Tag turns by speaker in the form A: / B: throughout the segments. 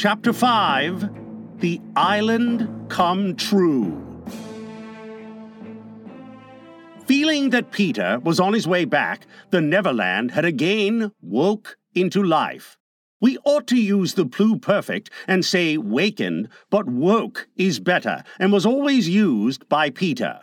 A: Chapter 5, The Island Come True. Feeling that Peter was on his way back, the Neverland had again woke into life. We ought to use the pluperfect and say wakened, but woke is better and was always used by Peter.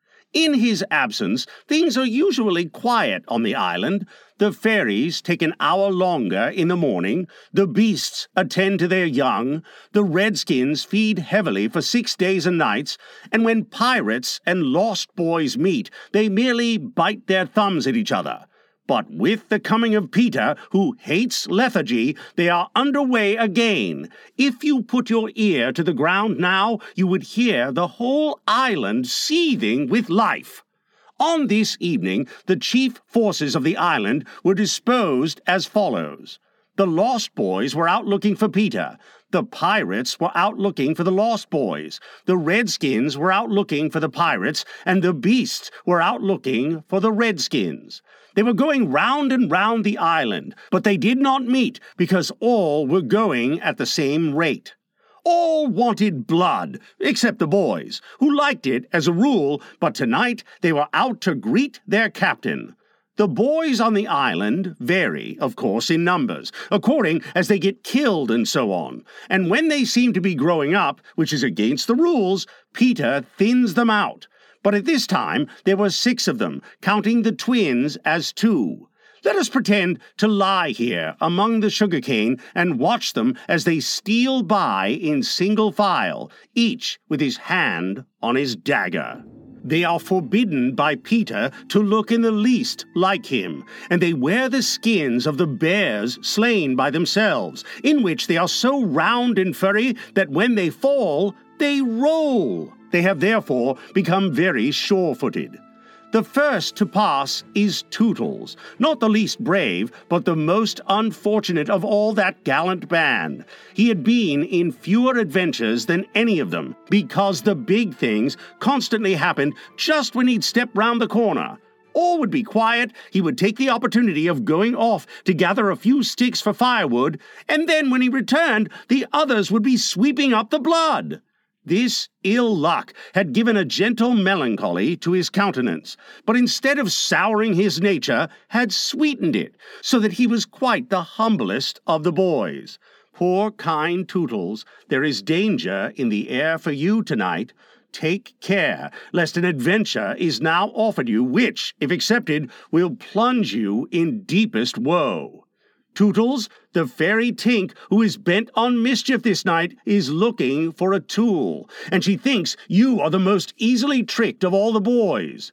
A: In his absence, things are usually quiet on the island. The fairies take an hour longer in the morning, the beasts attend to their young, the redskins feed heavily for 6 days and nights, and when pirates and lost boys meet, they merely bite their thumbs at each other. But with the coming of Peter, who hates lethargy, they are underway again. If you put your ear to the ground now, you would hear the whole island seething with life. On this evening, the chief forces of the island were disposed as follows. The Lost Boys were out looking for Peter. The pirates were out looking for the Lost Boys. The redskins were out looking for the pirates, and the beasts were out looking for the redskins. They were going round and round the island, but they did not meet because all were going at the same rate. All wanted blood, except the boys, who liked it as a rule, but tonight they were out to greet their captain. The boys on the island vary, of course, in numbers, according as they get killed and so on. And when they seem to be growing up, which is against the rules, Peter thins them out. But at this time, there were 6 of them, counting the twins as 2. Let us pretend to lie here among the sugarcane and watch them as they steal by in single file, each with his hand on his dagger. They are forbidden by Peter to look in the least like him, and they wear the skins of the bears slain by themselves, in which they are so round and furry that when they fall, they roll. They have therefore become very sure-footed. The first to pass is Tootles, not the least brave, but the most unfortunate of all that gallant band. He had been in fewer adventures than any of them, because the big things constantly happened just when he'd step round the corner. All would be quiet, he would take the opportunity of going off to gather a few sticks for firewood, and then when he returned, the others would be sweeping up the blood. This ill luck had given a gentle melancholy to his countenance, but instead of souring his nature, had sweetened it, so that he was quite the humblest of the boys. Poor kind Tootles, there is danger in the air for you tonight. Take care, lest an adventure is now offered you, which, if accepted, will plunge you in deepest woe. Tootles, the fairy Tink, who is bent on mischief this night, is looking for a tool, and she thinks you are the most easily tricked of all the boys.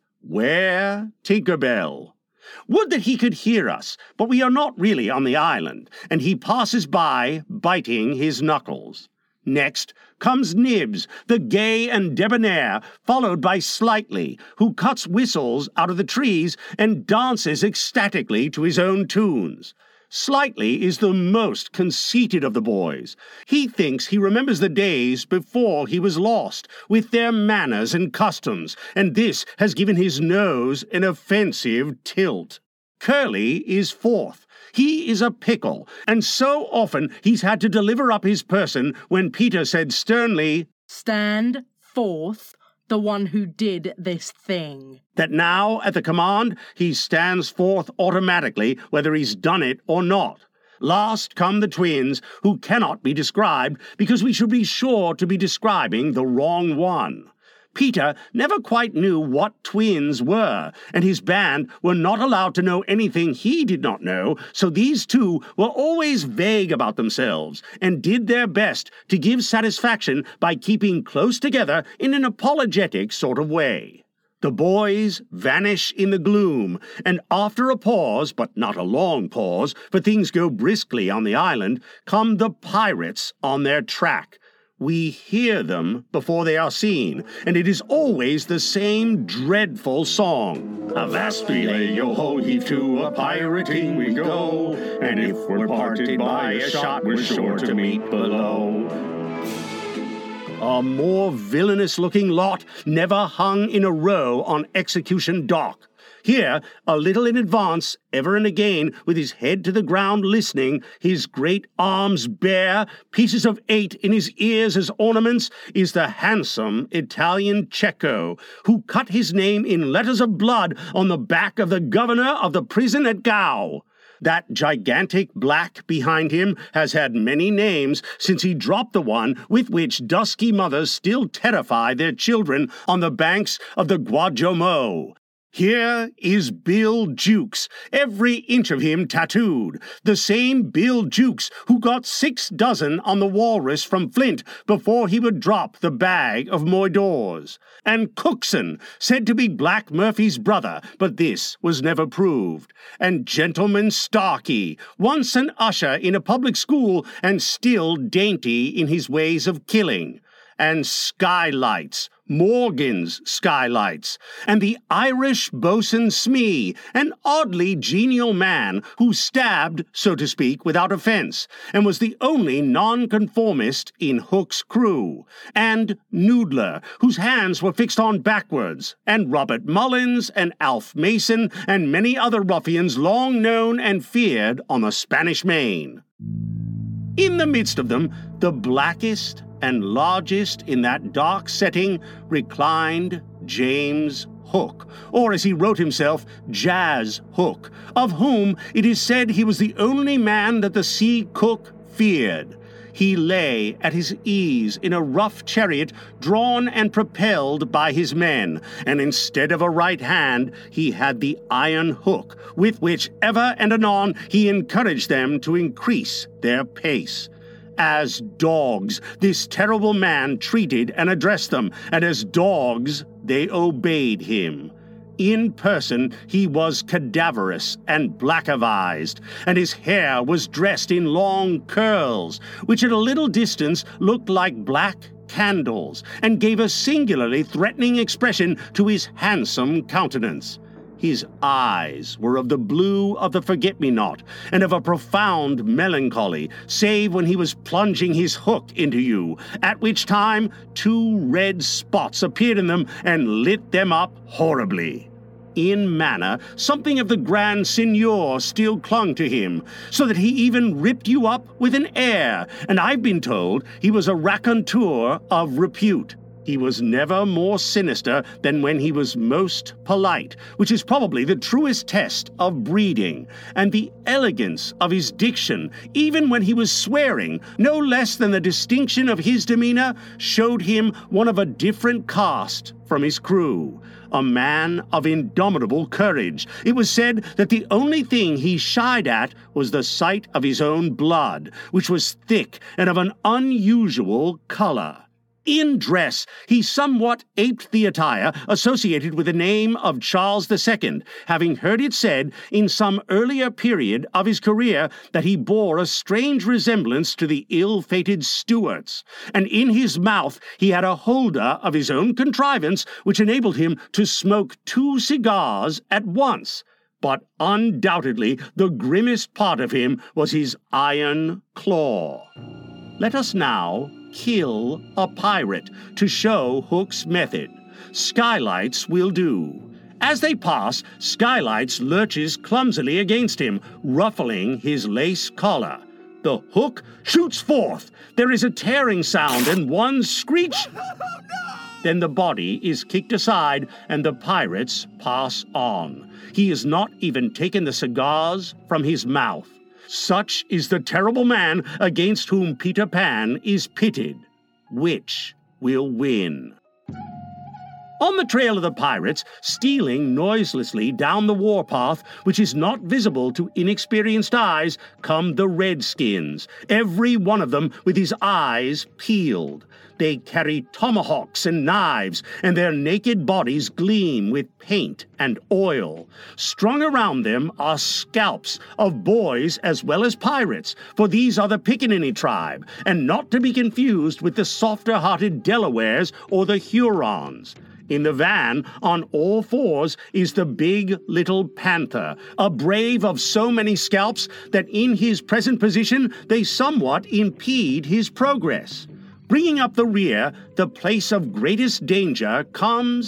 A: 'Ware Tinker Bell. Would that he could hear us, but we are not really on the island, and he passes by, biting his knuckles. Next comes Nibs, the gay and debonair, followed by Slightly, who cuts whistles out of the trees and dances ecstatically to his own tunes. Slightly is the most conceited of the boys. He thinks he remembers the days before he was lost, with their manners and customs, and this has given his nose an offensive tilt. Curly is 4th. He is a pickle, and so often he's had to deliver up his person when Peter said sternly,
B: "Stand forth, the one who did this thing,"
A: that now, at the command, he stands forth automatically, whether he's done it or not. Last come the twins, who cannot be described, because we should be sure to be describing the wrong one. Peter never quite knew what twins were, and his band were not allowed to know anything he did not know, so these two were always vague about themselves, and did their best to give satisfaction by keeping close together in an apologetic sort of way. The boys vanish in the gloom, and after a pause, but not a long pause, for things go briskly on the island, come the pirates on their track. We hear them before they are seen, and it is always the same dreadful song. Avast belay, yo-ho, heave to, a pirating we go, and if we're parted by a shot, we're sure to meet below. A more villainous-looking lot never hung in a row on Execution Dock. Here, a little in advance, ever and again, with his head to the ground listening, his great arms bare, pieces of 8 in his ears as ornaments, is the handsome Italian Cecco, who cut his name in letters of blood on the back of the governor of the prison at Gao. That gigantic black behind him has had many names since he dropped the one with which dusky mothers still terrify their children on the banks of the Guajomo. Here is Bill Jukes, every inch of him tattooed, the same Bill Jukes who got 6 dozen on the walrus from Flint before he would drop the bag of moidores. And Cookson, said to be Black Murphy's brother, but this was never proved. And Gentleman Starkey, once an usher in a public school and still dainty in his ways of killing. And Skylights, Morgan's Skylights, and the Irish Bosun Smee, an oddly genial man who stabbed, so to speak, without offense, and was the only nonconformist in Hook's crew, and Noodler, whose hands were fixed on backwards, and Robert Mullins, and Alf Mason, and many other ruffians long known and feared on the Spanish Main. In the midst of them, the blackest and largest in that dark setting reclined James Hook, or as he wrote himself, Jazz Hook, of whom it is said he was the only man that the sea cook feared. He lay at his ease in a rough chariot drawn and propelled by his men, and instead of a right hand, he had the iron hook, with which ever and anon he encouraged them to increase their pace. As dogs, this terrible man treated and addressed them, and as dogs, they obeyed him. In person, he was cadaverous and black-avised, and his hair was dressed in long curls, which at a little distance looked like black candles, and gave a singularly threatening expression to his handsome countenance. His eyes were of the blue of the forget-me-not, and of a profound melancholy, save when he was plunging his hook into you, at which time 2 red spots appeared in them and lit them up horribly. In manner, something of the Grand Signor still clung to him, so that he even ripped you up with an air, and I've been told he was a raconteur of repute. He was never more sinister than when he was most polite, which is probably the truest test of breeding, and the elegance of his diction, even when he was swearing, no less than the distinction of his demeanor, showed him one of a different caste from his crew, a man of indomitable courage. It was said that the only thing he shied at was the sight of his own blood, which was thick and of an unusual color. In dress, he somewhat aped the attire associated with the name of Charles II, having heard it said in some earlier period of his career that he bore a strange resemblance to the ill-fated Stuarts, and in his mouth he had a holder of his own contrivance which enabled him to smoke 2 cigars at once. But undoubtedly the grimmest part of him was his iron claw. Let us now kill a pirate to show Hook's method. Skylights will do. As they pass, Skylights lurches clumsily against him, ruffling his lace collar. The hook shoots forth. There is a tearing sound and one screech. Then the body is kicked aside and the pirates pass on. He has not even taken the cigars from his mouth. Such is the terrible man against whom Peter Pan is pitted. Which will win? On the trail of the pirates, stealing noiselessly down the warpath, which is not visible to inexperienced eyes, come the Redskins, every one of them with his eyes peeled. They carry tomahawks and knives, and their naked bodies gleam with paint and oil. Strung around them are scalps of boys as well as pirates, for these are the Pickaninny tribe, and not to be confused with the softer-hearted Delawares or the Hurons. In the van, on all fours, is the big little Panther, a brave of so many scalps that in his present position they somewhat impede his progress. Bringing up the rear, the place of greatest danger, comes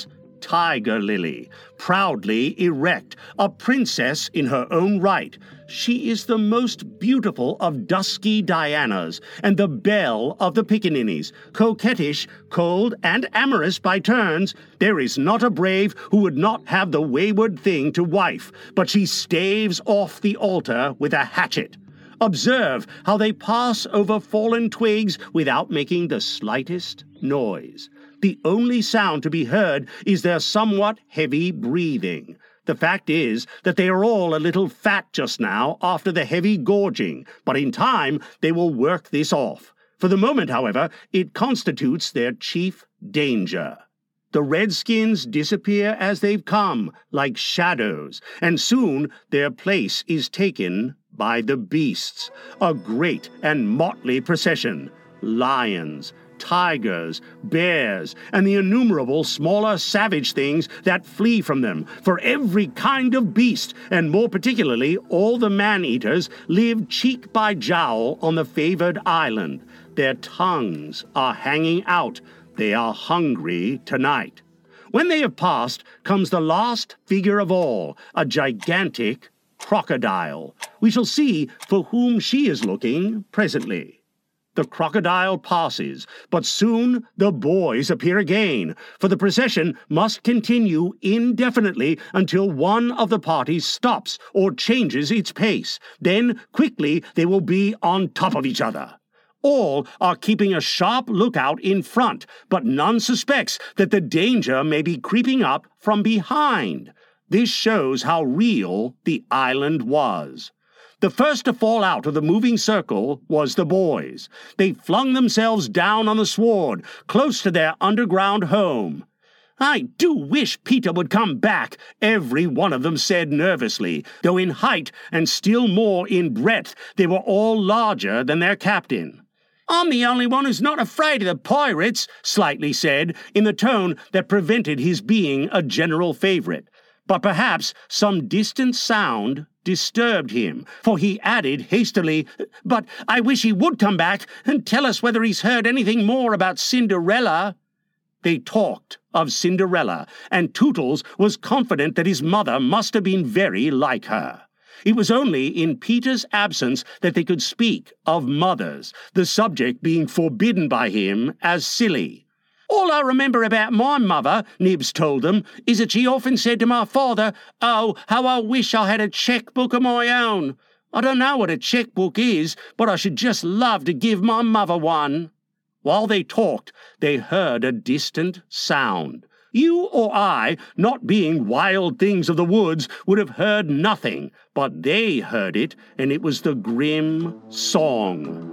A: Tiger Lily, proudly erect, a princess in her own right. She is the most beautiful of dusky Dianas, and the belle of the Pickaninnies. Coquettish, cold, and amorous by turns, there is not a brave who would not have the wayward thing to wife, but she staves off the altar with a hatchet. Observe how they pass over fallen twigs without making the slightest noise. The only sound to be heard is their somewhat heavy breathing. The fact is that they are all a little fat just now after the heavy gorging, but in time they will work this off. For the moment, however, it constitutes their chief danger. The redskins disappear as they've come, like shadows, and soon their place is taken by the beasts, a great and motley procession. Lions, tigers, bears, and the innumerable smaller savage things that flee from them. For every kind of beast, and more particularly all the man-eaters, live cheek by jowl on the favored island. Their tongues are hanging out. They are hungry tonight. When they have passed, comes the last figure of all, a gigantic crocodile. We shall see for whom she is looking presently. The crocodile passes, but soon the boys appear again, for the procession must continue indefinitely until one of the parties stops or changes its pace. Then, quickly, they will be on top of each other. All are keeping a sharp lookout in front, but none suspects that the danger may be creeping up from behind. This shows how real the island was. The first to fall out of the moving circle was the boys. They flung themselves down on the sward, close to their underground home. "I do wish Peter would come back," every one of them said nervously, though in height and still more in breadth they were all larger than their captain. "I'm the only one who's not afraid of the pirates," Slightly said, in the tone that prevented his being a general favorite. But perhaps some distant sound disturbed him, for he added hastily, "But I wish he would come back and tell us whether he's heard anything more about Cinderella." They talked of Cinderella, and Tootles was confident that his mother must have been very like her. It was only in Peter's absence that they could speak of mothers, the subject being forbidden by him as silly. "All I remember about my mother," Nibs told them, "is that she often said to my father, 'Oh, how I wish I had a checkbook of my own.' I don't know what a checkbook is, but I should just love to give my mother one." While they talked, they heard a distant sound. You or I, not being wild things of the woods, would have heard nothing, but they heard it, and it was the grim song.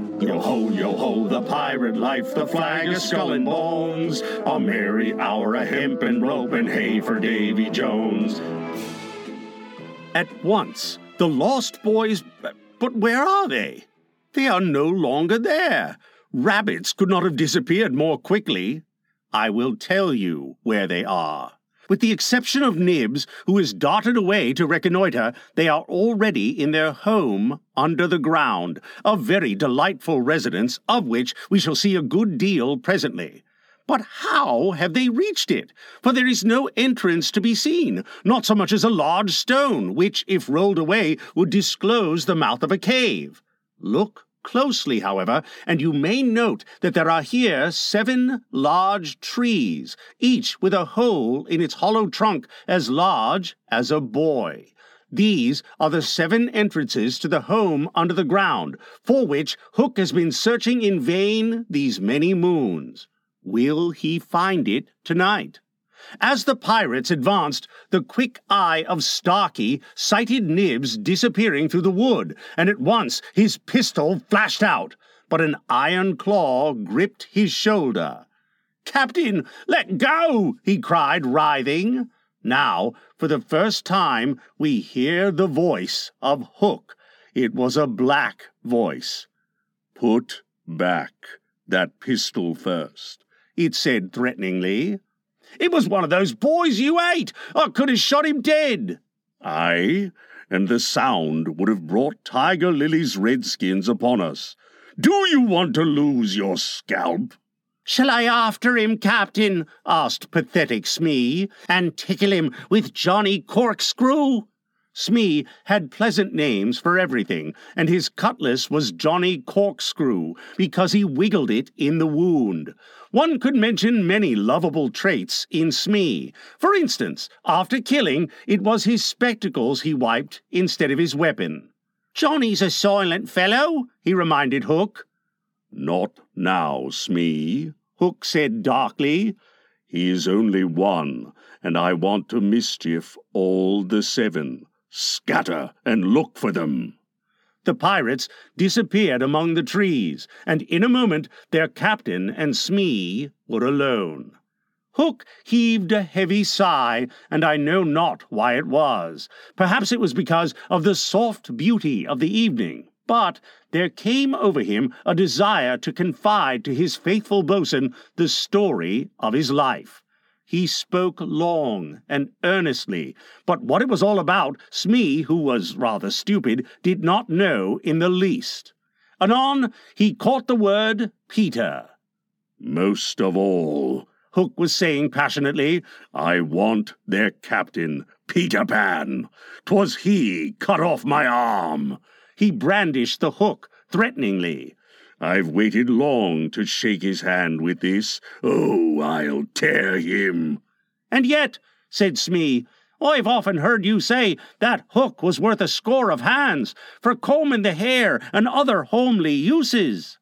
A: Yo-ho, the pirate life, the flag of skull and bones, a merry hour, a hemp and rope, and hay for Davy Jones. At once, the lost boys... But where are they? They are no longer there. Rabbits could not have disappeared more quickly. I will tell you where they are. With the exception of Nibs, who is darted away to reconnoiter, they are already in their home under the ground, a very delightful residence, of which we shall see a good deal presently. But how have they reached it? For there is no entrance to be seen, not so much as a large stone, which, if rolled away, would disclose the mouth of a cave. Look closely, however, and you may note that there are here 7 large trees, each with a hole in its hollow trunk as large as a boy. These are the 7 entrances to the home under the ground, for which Hook has been searching in vain these many moons. Will he find it tonight? As the pirates advanced, the quick eye of Starkey sighted Nibs disappearing through the wood, and at once his pistol flashed out, but an iron claw gripped his shoulder. "Captain, let go!" he cried, writhing. Now, for the first time, we hear the voice of Hook. It was a black voice. "Put back that pistol first," it said threateningly. "It was one of those boys you ate. I could have shot him dead." "Aye, and the sound would have brought Tiger Lily's redskins upon us. Do you want to lose your scalp?" "Shall I after him, Captain?" asked pathetic Smee, "and tickle him with Johnny Corkscrew?" Smee had pleasant names for everything, and his cutlass was Johnny Corkscrew because he wiggled it in the wound. One could mention many lovable traits in Smee. For instance, after killing, it was his spectacles he wiped instead of his weapon. "Johnny's a silent fellow," he reminded Hook.
C: "Not now, Smee," Hook said darkly. "He is only one, and I want to mischief all the 7. Scatter and look for them."
A: The pirates disappeared among the trees, and in a moment their captain and Smee were alone. Hook heaved a heavy sigh, and I know not why it was. Perhaps it was because of the soft beauty of the evening. But there came over him a desire to confide to his faithful boatswain the story of his life. He spoke long and earnestly, but what it was all about, Smee, who was rather stupid, did not know in the least. Anon he caught the word Peter.
C: "Most of all,"
A: Hook was saying passionately,
C: "I want their captain, Peter Pan. 'Twas he cut off my arm."
A: He brandished the hook threateningly.
C: "I've waited long to shake his hand with this. Oh, I'll tear him."
A: "And yet," said Smee, "I've often heard you say that hook was worth a score of hands for combing the hair and other homely uses."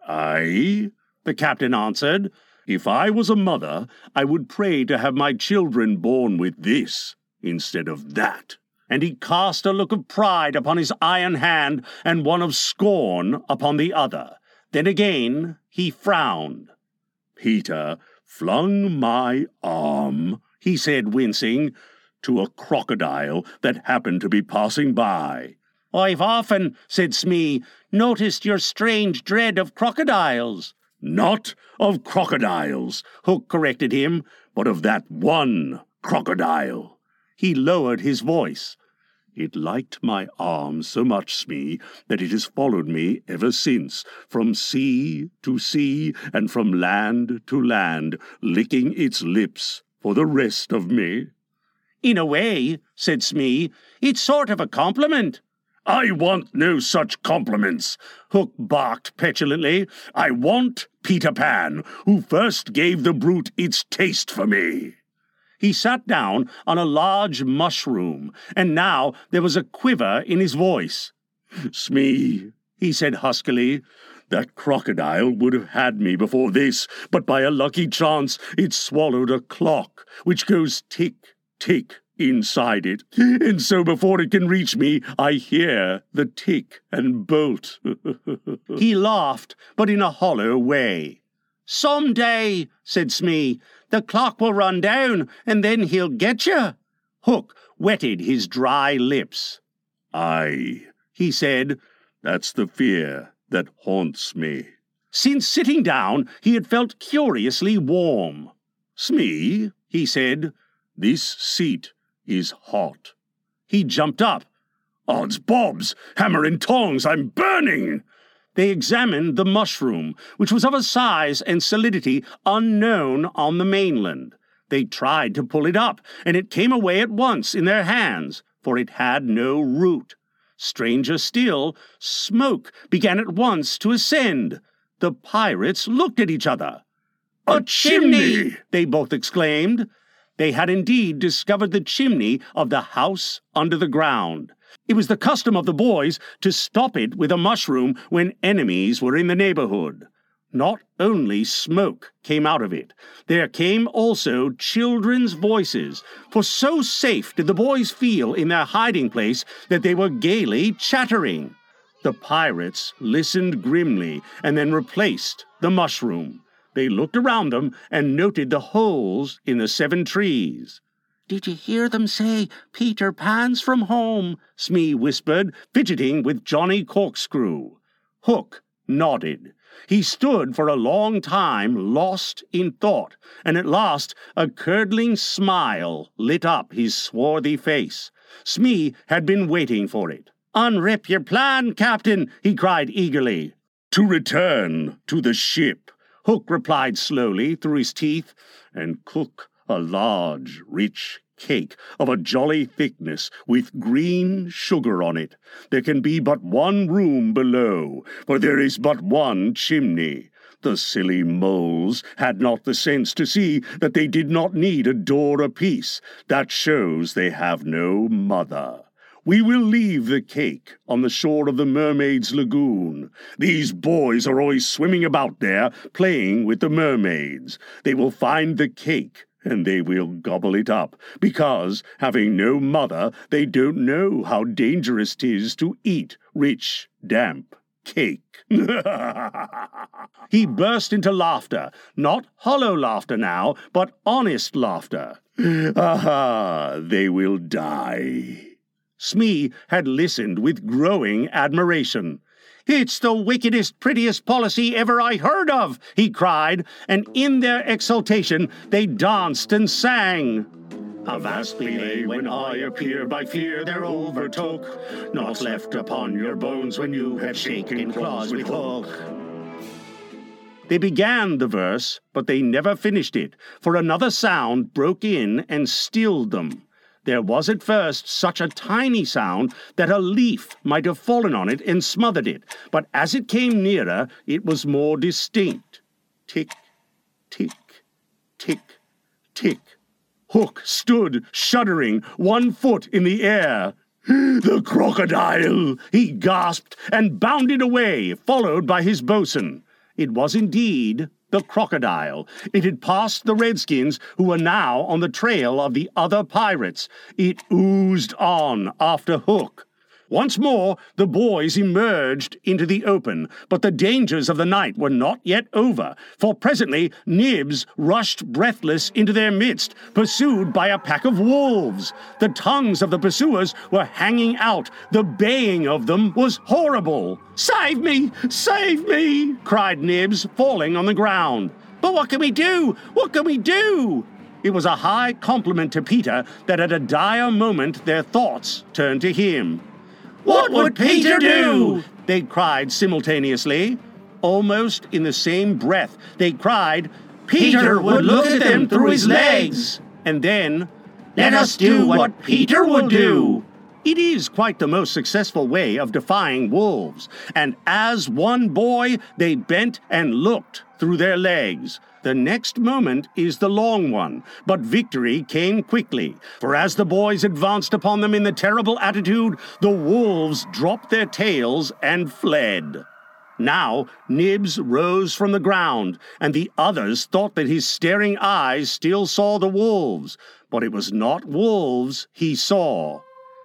C: "Aye," the captain answered. "If I was a mother, I would pray to have my children born with this instead of that."
A: And he cast a look of pride upon his iron hand and one of scorn upon the other. Then again he frowned.
C: "Peter flung my arm," he said, wincing, "to a crocodile that happened to be passing by."
A: "I've often," said Smee, "noticed your strange dread of crocodiles."
C: "Not of crocodiles," Hook corrected him, "but of that one crocodile." He lowered his voice. "It liked my arm so much, Smee, that it has followed me ever since, from sea to sea and from land to land, licking its lips for the rest of me."
A: "In a way," said Smee, "it's sort of a compliment."
C: "I want no such compliments," Hook barked petulantly. "I want Peter Pan, who first gave the brute its taste for me."
A: He sat down on a large mushroom, and now there was a quiver in his voice.
C: "Smee," he said huskily, "that crocodile would have had me before this, but by a lucky chance it swallowed a clock, which goes tick, tick inside it, and so before it can reach me, I hear the tick and bolt."
A: He laughed, but in a hollow way. "Some day," said Smee, "the clock will run down, and then he'll get you." Hook wetted his dry lips.
C: "Aye," he said, "that's the fear that haunts me."
A: Since sitting down, he had felt curiously warm.
C: "Smee," he said, "this seat is hot."
A: He jumped up.
C: "Odds bobs! Hammer and tongs! I'm burning!"
A: They examined the mushroom, which was of a size and solidity unknown on the mainland. They tried to pull it up, and it came away at once in their hands, for it had no root. Stranger still, smoke began at once to ascend. The pirates looked at each other.
C: "A chimney!"
A: they both exclaimed. They had indeed discovered the chimney of the house under the ground. It was the custom of the boys to stop it with a mushroom when enemies were in the neighborhood. Not only smoke came out of it, there came also children's voices, for so safe did the boys feel in their hiding place that they were gaily chattering. The pirates listened grimly and then replaced the mushroom. They looked around them and noted the holes in the 7 trees. "Did you hear them say, 'Peter Pan's from home'?" Smee whispered, fidgeting with Johnny Corkscrew. Hook nodded. He stood for a long time lost in thought, and at last a curdling smile lit up his swarthy face. Smee had been waiting for it. "Unrip your plan, Captain," he cried eagerly.
C: "To return to the ship," Hook replied slowly through his teeth, "and cook a large, rich cake of a jolly thickness with green sugar on it. There can be but one room below, for there is but one chimney." The silly moles had not the sense to see that they did not need a door apiece. That shows they have no mother. We will leave the cake on the shore of the Mermaid's Lagoon. These boys are always swimming about there, playing with the mermaids. They will find the cake, and they will gobble it up, because, having no mother, they don't know how dangerous 'tis to eat rich, damp cake. He burst into laughter, not hollow laughter now, but honest laughter. Aha, they will die. Smee had listened with growing admiration. "It's the wickedest, prettiest policy ever I heard of," he cried, and in their exultation they danced and sang. "Avast be they when I appear, by fear they're overtook. Naught left upon your bones when you have shaken claws with Hook." They began the verse, but they never finished it, for another sound broke in and stilled them. There was at first such a tiny sound that a leaf might have fallen on it and smothered it, but as it came nearer, it was more distinct. Tick, tick, tick, tick. Hook stood, shuddering, 1 foot in the air. "The crocodile!" he gasped, and bounded away, followed by his boatswain. It was indeed the crocodile. It had passed the redskins, who were now on the trail of the other pirates. It oozed on after Hook. Once more the boys emerged into the open, but the dangers of the night were not yet over, for presently Nibs rushed breathless into their midst, pursued by a pack of wolves. The tongues of the pursuers were hanging out. The baying of them was horrible. "Save me! Save me!" cried Nibs, falling on the ground. "But what can we do? What can we do?" It was a high compliment to Peter that at a dire moment their thoughts turned to him. "What would Peter do?" they cried simultaneously. Almost in the same breath, they cried, "Peter would look at them through his legs." And then, "Let us do what Peter would do." It is quite the most successful way of defying wolves, and as one boy they bent and looked through their legs. The next moment is the long one, but victory came quickly, for as the boys advanced upon them in the terrible attitude, the wolves dropped their tails and fled. Now Nibs rose from the ground, and the others thought that his staring eyes still saw the wolves, but it was not wolves he saw.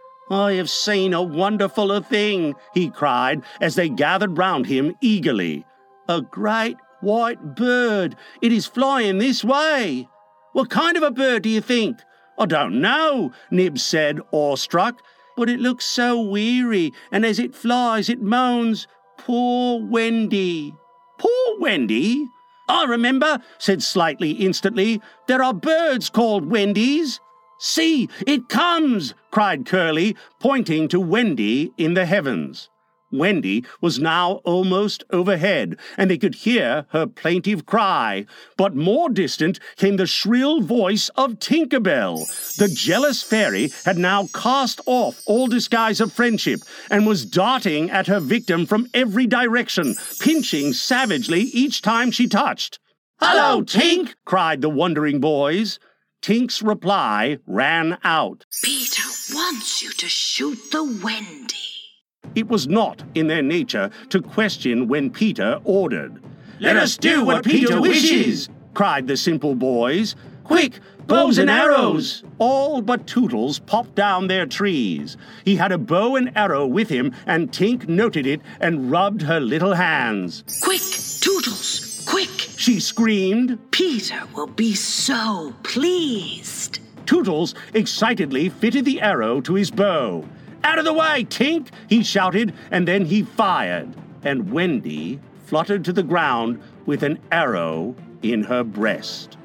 C: "I have seen a wonderful thing," he cried, as they gathered round him eagerly. "A great white bird. It is flying this way." "What kind of a bird do you think?" "I don't know," Nibs said, awestruck. "But it looks so weary, and as it flies it moans, 'Poor Wendy.'" "Poor Wendy?" "I remember," said Slightly instantly. "There are birds called Wendies." "See, it comes!" cried Curly, pointing to Wendy in the heavens. Wendy was now almost overhead, and they could hear her plaintive cry. But more distant came the shrill voice of Tinker Bell. The jealous fairy had now cast off all disguise of friendship, and was darting at her victim from every direction, pinching savagely each time she touched. "Hello, Tink!" cried the wondering boys. Tink's reply ran out.
D: "Peter wants you to shoot the Wendy."
C: It was not in their nature to question when Peter ordered. "Let us do what Peter wishes!" cried the simple boys. "Quick, bows and arrows!" All but Tootles popped down their trees. He had a bow and arrow with him, and Tink noted it and rubbed her little hands.
D: "Quick, Tootles, quick!"
C: she screamed.
D: "Peter will be so pleased."
C: Tootles excitedly fitted the arrow to his bow. "Out of the way, Tink!" he shouted, and then he fired, and Wendy fluttered to the ground with an arrow in her breast.